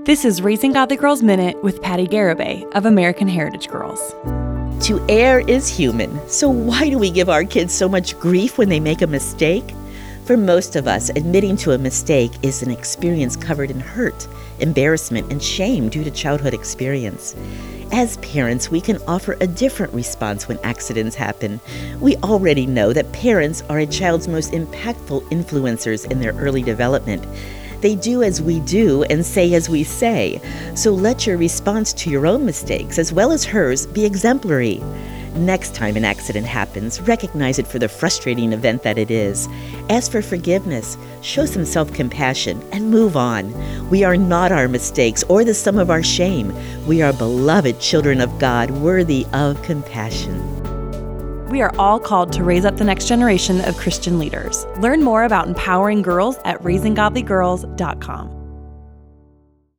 This is Raising Godly Girls Minute with Patty Garibay of American Heritage Girls. To err is human, so why do we give our kids so much grief when they make a mistake? For most of us, admitting to a mistake is an experience covered in hurt, embarrassment, and shame due to childhood experience. As parents, we can offer a different response when accidents happen. We already know that parents are a child's most impactful influencers in their early development. They do as we do and say as we say. So let your response to your own mistakes, as well as hers, be exemplary. Next time an accident happens, recognize it for the frustrating event that it is. Ask for forgiveness, show some self-compassion, and move on. We are not our mistakes or the sum of our shame. We are beloved children of God, worthy of compassion. We are all called to raise up the next generation of Christian leaders. Learn more about empowering girls at raisinggodlygirls.com.